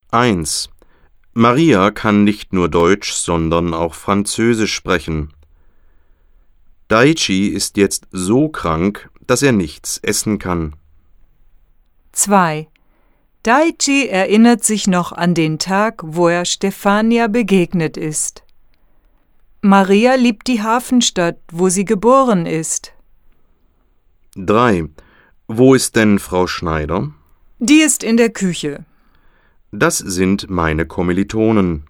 1. Maria kann nicht nur Deutsch, sondern auch Französisch sprechen. Daichi ist jetzt so krank, dass er nichts essen kann. 2. Daichi erinnert sich noch an den Tag, wo er Stefania begegnet ist. Maria liebt die Hafenstadt, wo sie geboren ist. 3. Wo ist denn Frau Schneider? Die ist in der Küche. Das sind meine Kommilitonen.